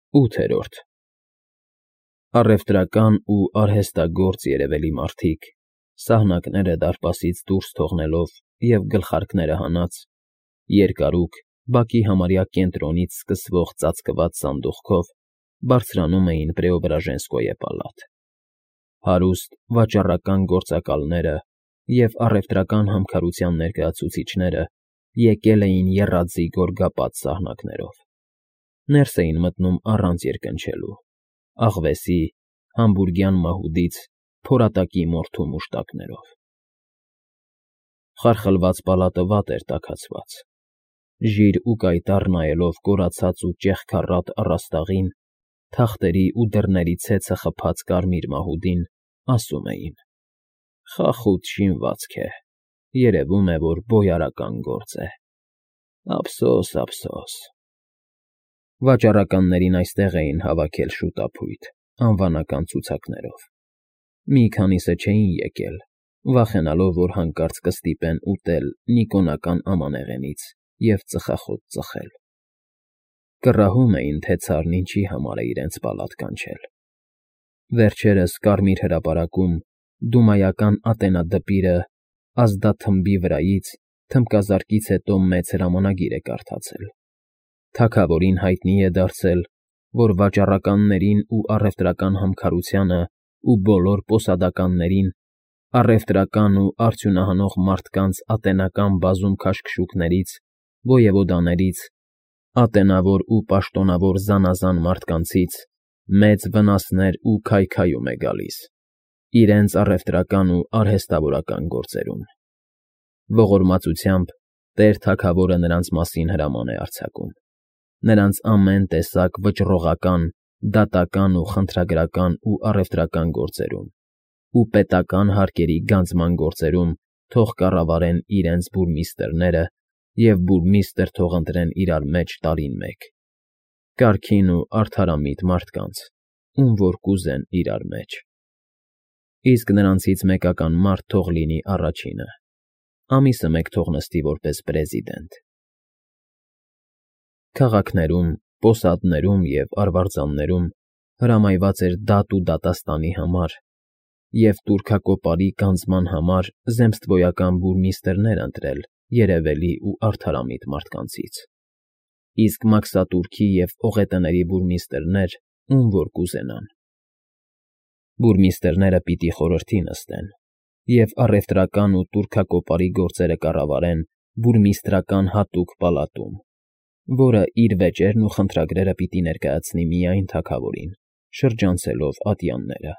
8 Առևտրական ու արհեստագործ երևելի մարդիկ, սահնակները դարպասից դուրս թողնելով և գլխարկները հանած, երկարուկ, բակի համարյա կենտրոնից սկսվող ծածկված սանդուղքով բարձրանում էին Պրեոբրաժենսկոյե պալատ. հարուստ վաճառական գործակալները և առևտրական համքարության ներկայացուցիչները եկել էին եռաձի գորգապատ սահնակներով, ներս էին մտնում առանց երկնչելու, աղվեսի, համբուրգյան մահուդից, փորատակի մորթու մուշտակներով. խարխլված պալատը վատ էր տաքացված, ժիր ու կայտառ նայելով կորացած ու ճեղքառատ առաստաղին, թախտերի ու դռների ցեցը խփած կարմիր մահուդին, ասում էին. «Խախուտ շինվածք է, երևում է, որ բոյարական գործ է, ափսոս, ափսոս»։ Վաճառականներին այստեղ էին հավաքել շուտափույթ, անվանական ցուցակներով, մի քանիսը չէին եկել, վախենալով, որ հանկարծ կստիպեն ուտել նիկոնական ամանեղենից և ծխախոտ ծխել. կռահում էին, թե ցարն ինչի համար է իրենց պալատ կանչել. վերջերս Կարմիր հրապարակում դումայական ատենադպիրը ազդաթմբի վրայից թմբկազարկից հետո մեծ հրամանագիր է կարդացել. թագավորին հայտնի է դարձել, որ վաճառականներին ու առևտրական համքարությանը ու բոլոր պոսադականներին, առևտրական ու արդյունահանող մարդկանց ատենական բազում քաշքշուկներից, ոյևոդաներից, ատենավոր ու պաշտոնավոր զանազան մարդկանցից մեծ վնասներ ու քայքայում է գալիս, իրենց առևտրական ու արհեստավորական գործերում. ողորմածությամբ Տեր թագավորը նրանց մասին հրաման է արձակում, նրանց ամեն տեսակ վճռողական, դատական ու խնդրագրական ու առևտրական գործերում ու պետական հարկերի գանձման գործերում թող կառավարեն իրենց բուրմիստրները և բուրմիստրը թող ընտրեն իրար մեջ տարին մեկ, կարգին ու արդարամիտ մարդկանց, ում որ կուզեն իրար մեջ, իսկ նրանցից մեկական մարդ թող լինի առաջինը, ամիսը մեկ թող նստի որպես պրեզիդենտ։ Քաղաքներում, պոսադներում և արվարձաններում հրամայված էր դատ ու դատաստանի համար և տուրքակոպարի գանձման համար զեմստվոյական բուրմիստրներ ընտրել երևելի ու արդարամիտ մարդկանցից, իսկ մաքսատուրքի և օղետների բուրմիստրներ, ում որ կուզենան։ Բուրմիստրները պիտի խորհրդի նստեն և առևտրական ու տուրքակոպարի գործերը կառավարեն բուրմիստրական հատուկ պալատում, որը իր վեճերն ու խնդրագրերը պիտի ներկայացնի միայն թագավորին, շրջանցելով ատյանները։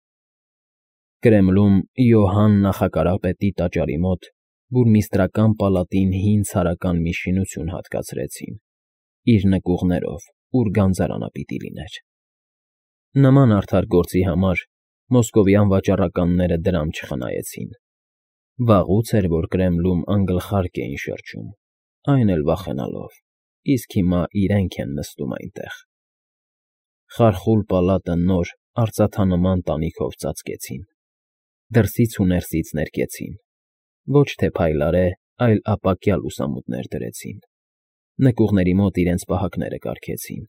Կրեմլում Իոհան նախակարապետի տաճարի մոտ բուրմիստրական պալատին հին ցարական մի շինություն հատկացրեցին, իր նկուղներով, ուր գանձարանը պիտի լիներ։ Նման արդար գործի համար մոսկովյան վաճառականները դրամ չխնայեցին. վաղուց էր, որ Կրեմլում անգլխարկ էին շրջում, այն էլ վախենալով, իսկ հիմա իրենք են նստում այնտեղ։ Խարխուլ պալատը նոր, արծաթանման տանիքով ծածկեցին, դրսից ու ներսից ներկեցին, ոչ թե փայլարե, այլ ապակյա լուսամուտներ դրեցին, նկուղների մոտ իրենց պահակները կարգեցին։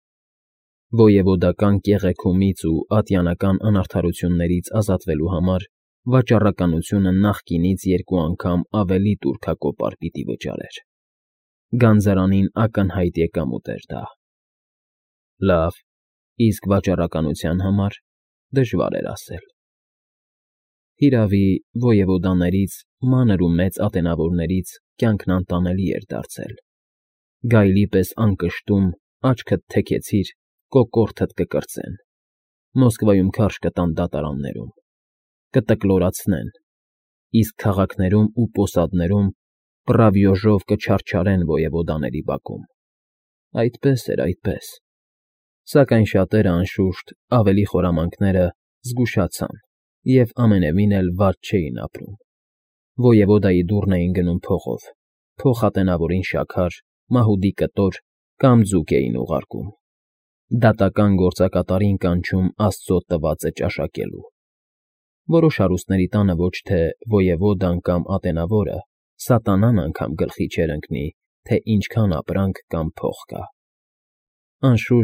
Ոյևոդական կեղեքումից ու ատյանական անարդարություններից ազատվելու համար վաճառականությունը նախկինից 2 անգամ ավելի տուրքակոպար պիտի վճարեր։ Գանձարանին ակնհայտ եկամուտ էր դա։ Լավ, իսկ վաճառականության համար դժվար էր ասել։ Հիրավի, ոյևոդաներից, մանր ու մեծ ատենավորներից կյանքն անտանելի էր դարձել։ Գայլի պես անկշտում, աչքդ թեքեցիր, կոկորդդ կկրծեն, Մոսկվայում քարշ կտան դատարաններում, կտկլորացնեն, իսկ քաղաքներում ու պոսադներում պռավյոժով կչարչարեն ոյևոդաների բակում։ Այդպես էր, այդպես։ Սակայն շատերը, անշուշտ, ավելի խորամանկները զգուշացան և ամենևին էլ վատ չէին ապրում։ Ոյևոդայի դուռն էին գնում փողով, փոխատենավորին շաքար, մահուդի կտոր կամ ձուկ էին ուղարկում, դատական գործակատարին կանչում Աստծո տվածը ճաշակելու։ Որոշ հարուստների տանը ոչ թե ոյևոդան կամ ատենավորը, սատանան անգամ գլխի չէր ընկնի, թե ինչքան ապրանք կամ փող կա։ Անշուշտ,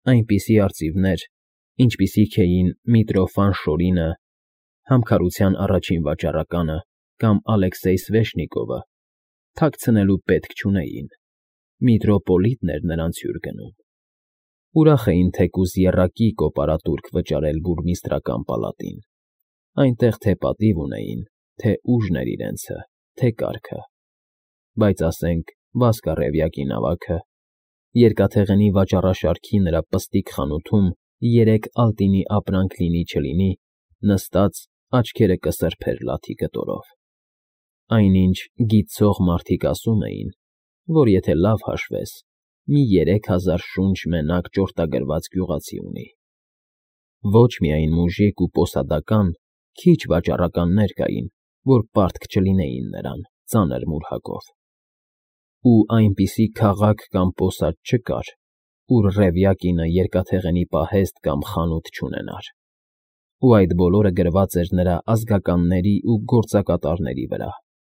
այնպիսի արծիվներ, ինչպիսիք էին Միտրոֆան Շորինը, համքարության առաջին վաճառականը կամ Ալեքսեյ Սվեշնիկովը, թաքցնելու պետք չունեին, միտրոպոլիտն էր նրանց հյուր գնում։ Ուրախ էին թեկուզ եռակի կոպարատուրք վճարել բուրմիստրական պալատին, այնտեղ թե պատիվ ունեին, թե ուժն էր իրենցը, թե կարգը, բայց ասենք Վասկարևյակի նավակը, երկաթեղենի վաճառաշարքի նրա պստիկ խանութում 3 ալտինի ապրանք լինի-չլինի, նստած աչքերը կսրբեր լաթի կտորով։ Այնինչ գիտցող մարդիկ ասում էին, որ եթե լավ հաշվես, մի 3000 շունչ մենակ ճորտագրված գյուղացի ունի։ Ոչ միայն մուժիկ ու պոսադական, քիչ վաճառականներ կային, որ պարտք չլինեին նրան, ծանր մուրհակով։ Ու այնպիսի քաղաք կամ պոսադ չկար, ուր Ռևյակինը երկաթեղենի պահեստ կամ խանութ չունենար։ Ու այդ բոլորը գրված էր նրա ազգականների ու գործակատարների վրա։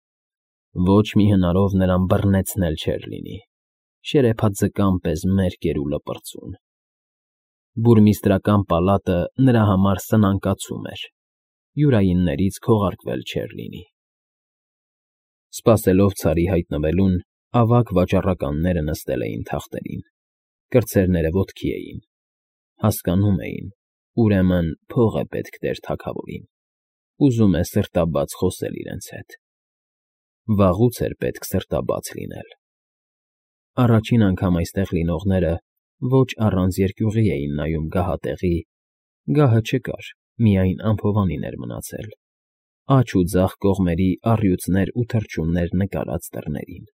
Ոչ մի հնարով նրան բռնեցնել չէր լինի, շերեփաձկան պես մերկ էր ու լպրծուն։ Բուրմիստրական պալատը նրա համար սնանկացում էր, յուրայիններից քողարկվել չէր լինի։ Սպասելով Ցարի հայտնվելուն, ավագ վաճառականները նստել էին թախտերին, կրտսերները ոտքի էին, հասկանում էին, ուրեմն փող է պետք տեր թագավորին, ուզում է սրտաբաց խոսել իրենց հետ։ Վաղուց էր պետք սրտաբաց լինել։ Առաջին անգամ այստեղ լինողները ոչ առանց երկյուղի էին նայում գահատեղի, գահը չկար, միայն ամփովանին էր մնացել, աջ ու ձախ կողմերի առյուծներ ու թռչուններ նկարած դռներին։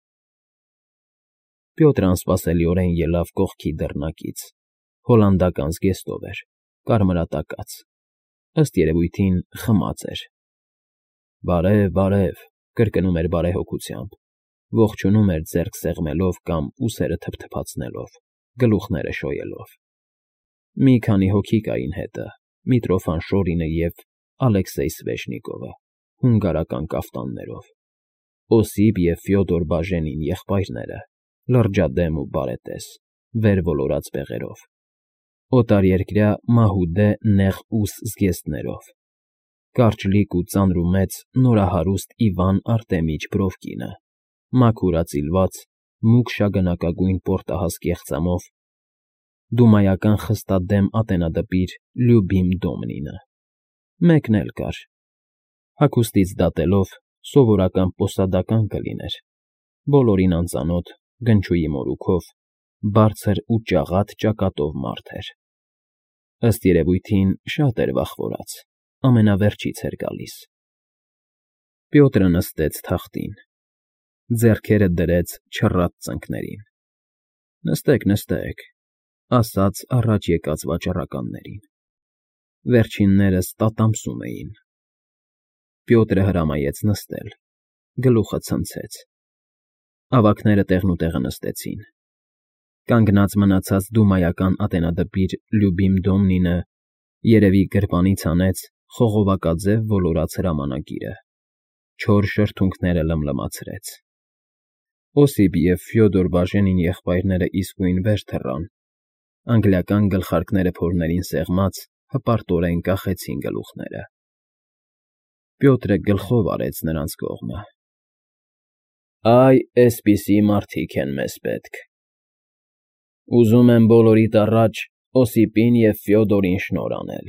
Պյոտրն անսպասելիորեն ելավ կողքի դռնակից, հոլանդական զգեստով էր, կարմրատակած, ըստ երևույթին խմած էր։ Բարև, բարև, կրկնում էր բարեհոգությամբ, ողջունում էր ձեռք սեղմելով կամ ուսերը թփթփացնելով, գլուխները շոյելով։ Մի քանի հոգի կային հետը, Միտրոֆան Շորինը և Ալեքսեյ Սվեշնիկովը, հունգարական կաֆտաններով, Օսիպ և Ֆյոդոր Բաժենին եղբայրները, լրջադեմ ու բարետես, վեր ոլորած բեղերով, օտարերկրյա մահուդե նեղ ուս զգեստներով, կարճլիկ ու ծանրումեծ նորահարուստ Իվան Արտեմիչ Բրովկինը, մաքուրածիլված, մուգ շագանակագույն պորտահաս կեղծամով, դումայական խստադեմ ատենադպիր Լյուբիմ Դոմնինը։ Մեկն էլ կար, հագուստից դատելով, սովորական պոսադական կլիներ, բոլորին անծանոթ, գնչուի մորուքով, բարձր ու ճաղատ ճակատով մարդ էր։ Ըստ երևույթին շատ էր վախվորած, ամենավերջից էր գալիս։ Պյոտրը նստեց թախտին, ձեռքերը դրեց չռած ծնկներին։ Նստեք, նստեք, ասաց առաջ եկած վաճառականներին։ Վերջիններս տատամսում էին։ Պյոտրը հրամայեց նստել, գլուխը ցնցեց։ Ավագները տեղնուտեղը նստեցին։ Կանգնած մնացած դումայական ատենադպիր Լյուբիմ Դոմնինը երևի գրպանից հանեց խողովակաձև ոլորած հրամանագիրը, չոր շրթունքները լմլմացրեց։ Օսիպ և Ֆյոդոր Բաժենին եղբայրները իսկույն վեր թռան, անգլիական գլխարկները փորներին սեղմած հպարտորեն կախեցին գլուխները։ Պյոտրը գլխով արեց նրանց կողմը։ Այ, էսպիսի մարդիկ են մեզ պետք։ Ուզում եմ բոլորիդ առաջ Օսիպին և Ֆյոդորին շնորհ անել։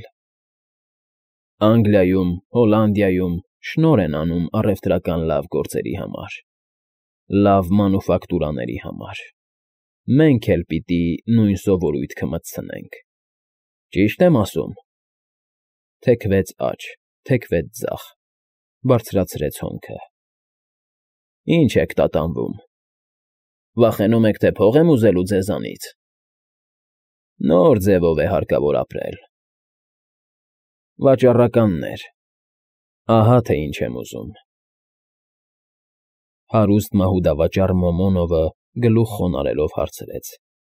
Անգլիայում, Հոլանդիայում շնորհ են անում առևտրական լավ գործերի համար, լավ մանուֆակտուրաների համար։ Մենք էլ պիտի նույն սովորույթ կմտցնենք։ Ճի՞շտ եմ ասում։ Թեքվեց աջ, թեքվեց ձախ, բարձրացրեց հոնքը։ Ինչ եք տատանվում։ Վախենում եք, թե փող եմ ուզելու ձեզանից։ Նոր ձևով է հարկավոր ապրել։ Վաճառականներ, ահա թե ինչ եմ ուզում։ Հարուստ մահուդավաճառ Մոմոնովը գլուխ խոնարհելով հարցրեց.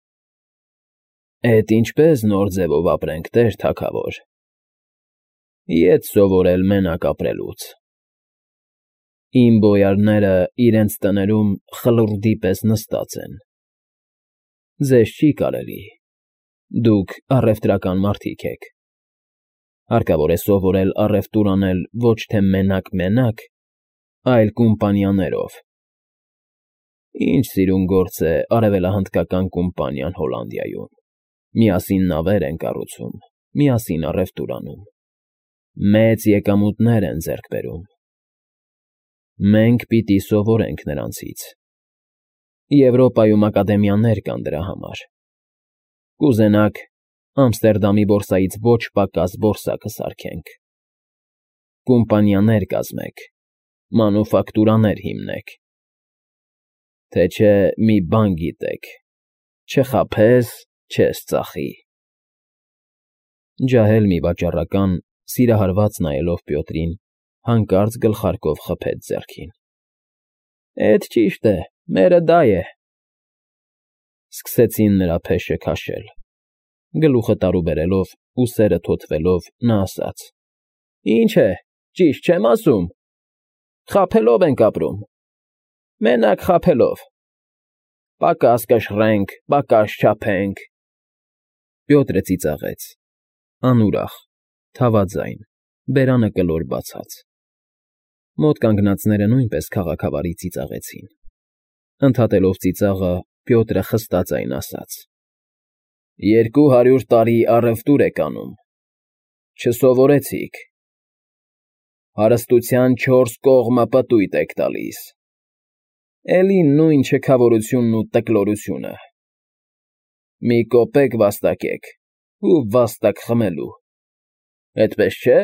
Էդ ինչպես նոր ձևով ապրենք, տեր թագավոր։ Ետ սովորել մենակ ապրելուց։ Իմ բոյարները իրենց տներում խլուրդի պես նստած են։ Ձեզ չի կարելի։ Դուք առևտրական մարդիկ եք։ Հարկավոր է սովորել առևտուր անել ոչ թե մենակ, այլ կոմպանիաներով։ Ինչ սիրուն գործ է արևելահնդկական կոմպանիան Հոլանդիայում։ Միասին նավեր են կառուցում, միասին առևտուր անում, մեծ եկամուտներ են ձեռք բերում։ Մենք պիտի սովորենք նրանցից։ Եվրոպայում ակադեմիաներ կան դրա համար։ Կուզենաք, Ամստերդամի բորսայից ոչ պակաս բորսա կսարքենք։ Կոմպանիաներ կազմեք, մանուֆակտուրաներ հիմնեք։ Թե չէ մի բան գիտեք. չխաբես, չես ծախի։ Ջահել մի վաճառական, սիրահարված նայելով Պյոտրին, հանկարծ գլխարկով խփեց ձեռքին։ Էդ ճիշտ է, մերը դա է։ Սկսեցին նրա փեշը քաշել։ Գլուխը տարուբերելով, ուսերը թոթվելով, նա ասաց. Ինչ է, ճիշտ չեմ ասում։ Խաբելով ենք ապրում։ Մենակ խաբելով։ Պակաս կշռենք, պակաս չափենք։ Պյոտրը ծիծաղեց։ Անուրախ, թավաձայն, բերանը կլոր բացած։ Մոտ կանգնածները նույնպես քաղաքավարի ծիծաղեցին։ Ընդհատելով ծիծաղը, Պյոտրը խստաձայն ասաց. 200 տարի առևտուր եք անում։ Չսովորեցիք։ Հարստության 4 կողմը պտույտ եք տալիս։ Էլի նույն չքավորությունն ու տկլորությունը։ Մի կոպեկ վաստակեք ու վաստակ խմելու։ Էդպես չէ։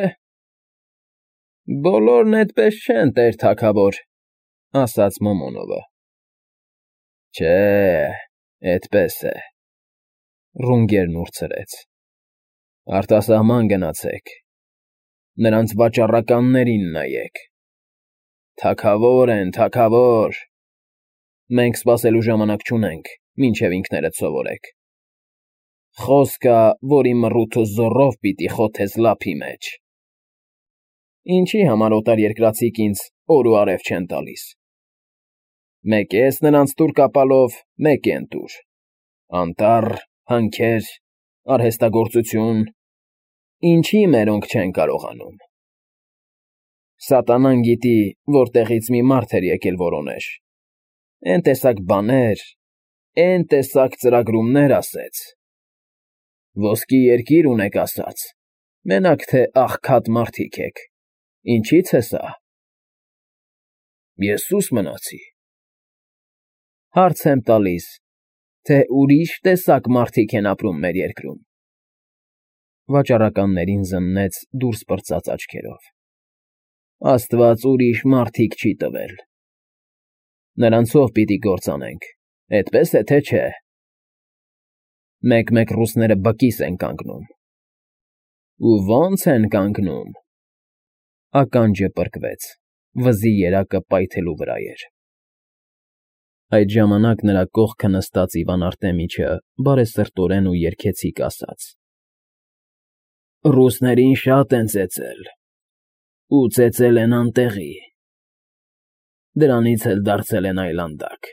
Բոլորն էդպես չեն, տեր թագավոր, ասաց Մոմոնովը։ Չէ, էդպես է։ Ռունգերն ուրցրեց։ Արտասահման գնացեք։ Նրանց վաճառականներին նայեք։ Թագավոր են, թագավոր։ Մենք սպասելու ժամանակ չունենք, մինչև ինքներդ սովորեք։ Խոսքա, որի մռութը զոռով պիտի խոթես լափի մեջ։ Ինչի համար օտար երկրացիք ինձ օր ու արև չեն տալիս։ Մեկ ես նրանց տուր կապալով, մեկ են տուր։ Անտառ, հանքեր, արհեստագործություն, ինչի մերոնք չեն կարողանում։ Սատանան գիտի, որտեղից մի մարդ էր եկել որոնեշ։ Էն տեսակ բաներ, էն տեսակ ծրագրումներ ասեց։ Ոսկի երկիր ունեք ասաց, մենակ թե աղքատ մարդիկ եք, ինչի՞ց է սա։ Ես սուս մնացի։ Հարց եմ տալիս, թե ուրիշ տեսակ մարդիկ են ապրում մեր երկրում։ Վաճառականներին զննեց դուրս պրծած աչքերով։ Աստված ուրիշ մարդիկ չի տվել։ Նրանցով պիտի գործանենք, էդպես է թե չէ։ Մեկ-մեկ ռուսները բկիս են կանգնում։ Ու ո՞նց են կանգնում։ Ականջը պրկվեց, վզի երակը պայթելու վրա էր։ Այդ ժամանակ նրա կողքը նստած Իվան Արտեմիչը բարեսրտորեն ու երգեցիկ ասաց. Ռուսներին շատ են ծեծել, ու ծեծել են անտեղի, դրանից էլ դարձել են այլանդակ։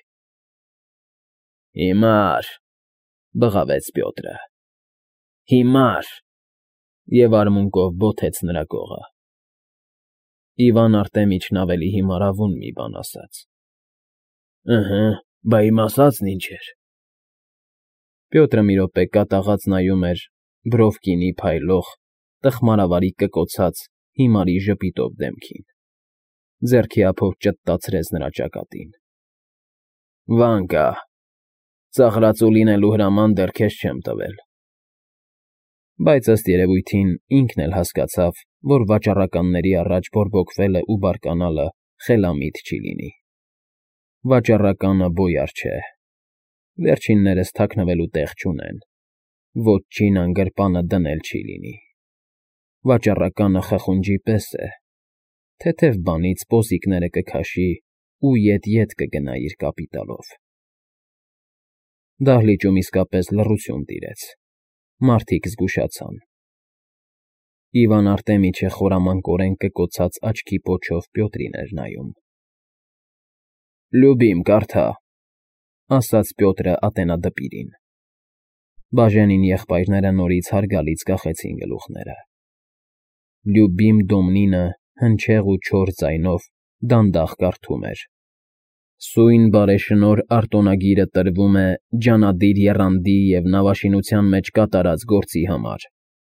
Հիմար, բղավեց Պյոտրը, հիմար, և արմունկով բոթեց նրա կողը։ Իվան Արտեմիչն ավելի հիմարավուն մի բան ասաց. Ըհը, բա իմ ասածն ինչ էր։ Պյոտրը մի րոպե կատաղած նայում էր բրովկինի փայլող, տխմարավարի կկոցած հիմարի ժպիտով դեմքին։ Ձեռքի ափով ճտտացրեց նրա ճակատին։ Վանկա, ծաղրածու լինելու հրաման դեռ քեզ չեմ տվել։ Բայց ըստ երևույթին ինքն էլ հասկացավ, որ վաճառականների առաջ բորբոքվելը ու բարկանալը խելամիտ չի լինի։ Վաճառականը բոյար չէ։ Վերջիններս թաքնվելու տեղ չունեն։ Ոչին անգրպանը դնել չի լինի։ Վաճառականը խխունջի պես է։ Թեթև բանից պոսիկները կքաշի ու ետ կգնա իր կապիտալով։ Դահլիճում իսկապես լռություն տիրեց։ Մարդիկ զգուշացան։ Իվան Արտեմիչը խորամանկորեն կկոցած աչքի պոչով Պյոտրին էր նայում։ Լյուբիմ, կարդա, ասաց Պյոտրը ատենադպիրին։ Բաժենին եղբայրները նորից հարգալից կախեցին գլուխները։ Լյուբիմ Դոմնինը հնչեղ ու չոր ձայնով դանդաղ կարդում էր. Սույն բարեշնորհ արտոնագիրը տրվում է Ջանադիր եռանդի և նավաշինության մեջ կատարած գործի համար։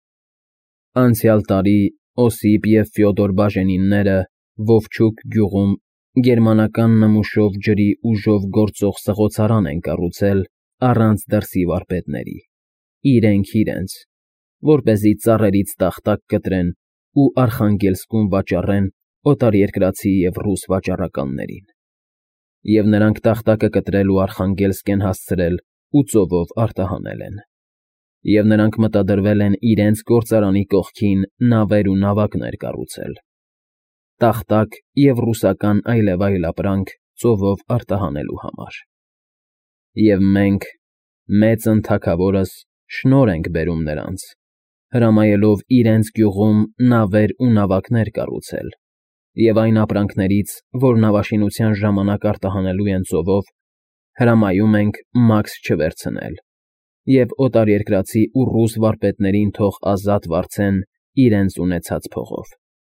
Անցյալ տարի Օսիպ և Ֆյոդոր բաժենինները Վովչուկ գյուղում գերմանական նմուշով ջրի ուժով գործող սղոցարան են կառուցել առանց դրսի վարպետների, իրենք, որպեսզի ծառերից տախտակ կտրեն ու Արխանգելսկում վաճառեն օտարերկրացի և ռուս վաճառականներին։ Եվ նրանք տախտակը կտրել ու Արխանգելսկ են հասցրել ու ծովով արտահանել են։ Եվ նրանք մտադրվել են իրենց գործարանի կողքին նավեր ու նավակներ կառուցել։ Տախտակ և ռուսական այլևայլ ապրանք ծովով արտահանելու համար։ Եվ մենք, մեծն թագավորս, շնորհ ենք բերում նրանց, հրամայելով իրենց գյուղում նավեր ու նավակներ կառուցել, և այն ապրանքներից, որ նավաշինության ժամանակ արտահանելու են ծովով, հրամայում ենք մաքս չվերցնել, և օտարերկրացի ու ռուս վարպետներին թող ազատ վարձեն իրենց ունեցած փողով։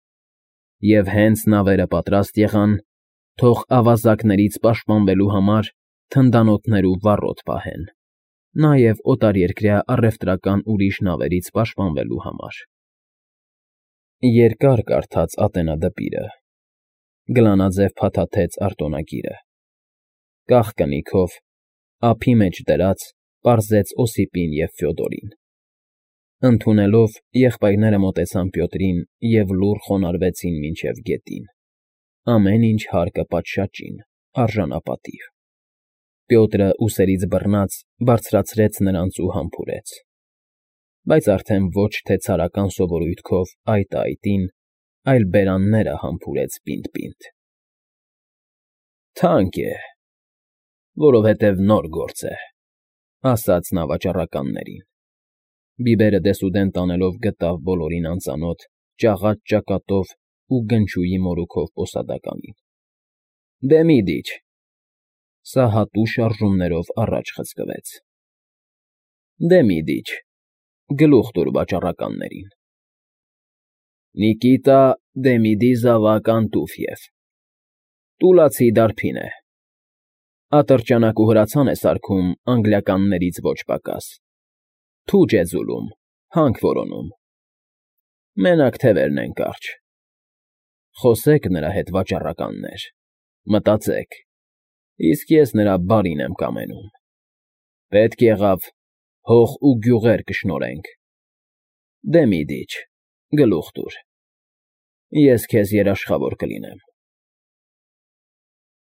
Եվ հենց նավերը պատրաստ եղան, թող ավազակներից պաշտպանվելու համար թնդանոթներ ու վառոդ պահեն, նաև օտարերկրյա առևտրական ուրիշ նավերից պաշտպանվելու համար։ Երկար կարդաց ատենադպիրը, գլանաձև փաթաթեց արտոնագիրը, կաղկնիքով, ափի մեջ դրած, պարզեց Օսիպին և Ֆյոդորին։ Ընդունելով, եղբայրները մոտեցան Պյոտրին և լուռ խոնարհվեցին մինչև գետին, ամեն ինչ հարկը պատշաճին, արժանապատիվ։ Պյոտրը, ուսերից բռնած, բարձրացրեց նրանց ու համբուրեց, բայց արդեն ոչ թե ցարական սովորույթով այտը այտին, այլ բերանները համբուրեց պինդ֊պինդ։ Թանկ է, որովհետև նոր գործ է, ասաց նա վաճառականներին։ Բիբերը դեսուդեն տանելով գտավ բոլորին անծանոթ, ճաղաճ ճակատով ու գնչուի մորուքով պոսադականին։ Դե մի դիջ։ Սա հատուշ շարժումներով առաջ խցկվեց։ Դե մի դիջ, գլուխ տուր վաճառականներին։ Նիկիտա Դեմիդի֊Զավակ Անտուֆիև, Տուլացի դարբին է, ատրճանակ ու հրացան է սարքում անգլիականներից ոչ պակաս, թուջ է ձուլում, հանք որոնում։ Մենակ թևերն են կարճ։ Խոսեք նրա հետ, վաճառականներ, մտածեք, իսկ ես նրա բարին եմ կամենում։ Պետք եղավ, հող ու գյուղեր կշնորհենք։ Դե մի դիջ, գլուխ տուր, ես քեզ երաշխավոր կլինեմ։